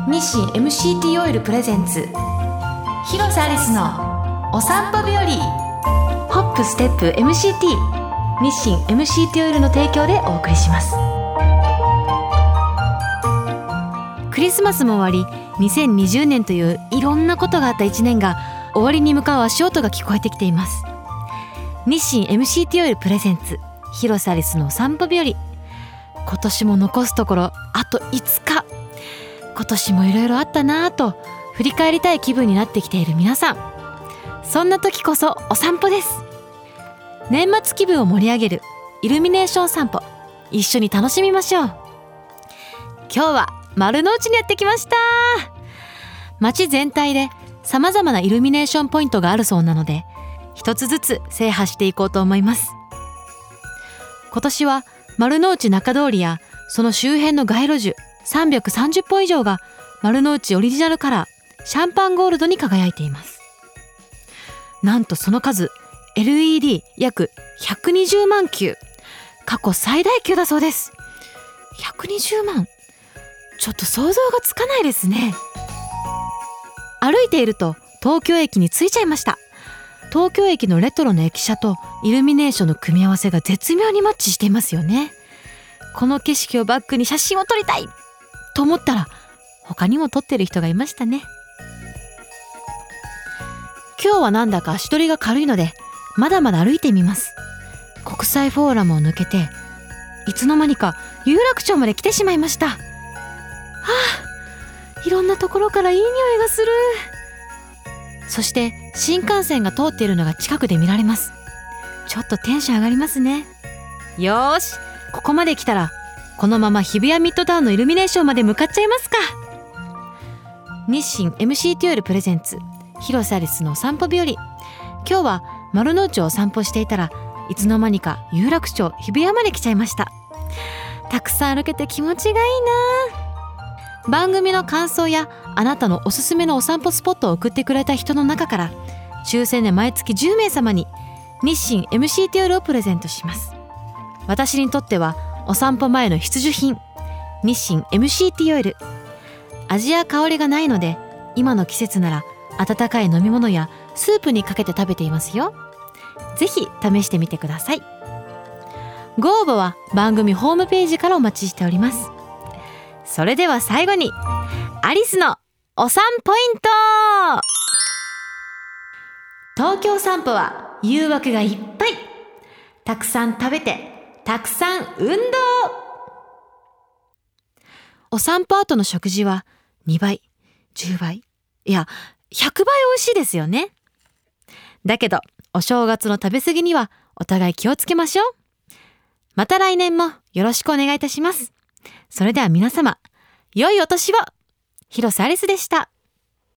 日清 MCT オイルプレゼンツ広瀬アリスのお散歩日和。ホップステップ MCT 日清 MCT オイルの提供でお送りします。クリスマスも終わり、2020年といういろんなことがあった1年が終わりに向かう足音が聞こえてきています。日清 MCT オイルプレゼンツ広瀬アリスのお散歩日和。今年も残すところあと5日。今年もいろいろあったなぁと振り返りたい気分になってきている皆さん、そんな時こそお散歩です。年末気分を盛り上げるイルミネーション散歩、一緒に楽しみましょう。今日は丸の内にやってきました。街全体で様々なイルミネーションポイントがあるそうなので、一つずつ制覇していこうと思います。今年は丸の内中通りやその周辺の街路樹330本以上が丸の内オリジナルカラーシャンパンゴールドに輝いています。なんとその数 LED 約120万球、過去最大級だそうです。120万、ちょっと想像がつかないですね。歩いていると東京駅に着いちゃいました。東京駅のレトロの駅舎とイルミネーションの組み合わせが絶妙にマッチしていますよね。この景色をバックに写真を撮りたいと思ったら、他にも撮ってる人がいましたね。今日はなんだか足取りが軽いのでまだまだ歩いてみます。国際フォーラムを抜けていつの間にか有楽町まで来てしまいました。いろんなところからいい匂いがする。そして新幹線が通っているのが近くで見られます。ちょっとテンション上がりますね。よーし、ここまで来たらこのまま日比谷ミッドタウンのイルミネーションまで向かっちゃいますか。日清 MCT オイルプレゼンツ広瀬アリスのお散歩日和。今日は丸の内をお散歩していたらいつの間にか有楽町日比谷まで来ちゃいました。たくさん歩けて気持ちがいいな。番組の感想やあなたのおすすめのお散歩スポットを送ってくれた人の中から抽選で毎月10名様に日清 MCT オイルをプレゼントします。私にとってはお散歩前の必需品、日清 MCT オイル。味や香りがないので今の季節なら温かい飲み物やスープにかけて食べていますよ。ぜひ試してみてください。ご応募は番組ホームページからお待ちしております。それでは最後にアリスのお散ポイント。東京散歩は誘惑がいっぱい。たくさん食べてたくさん運動。お散歩後の食事は2倍、10倍、いや100倍美味しいですよね。だけどお正月の食べ過ぎにはお互い気をつけましょう。また来年もよろしくお願いいたします。それでは皆様、良いお年を。広瀬アリスでした。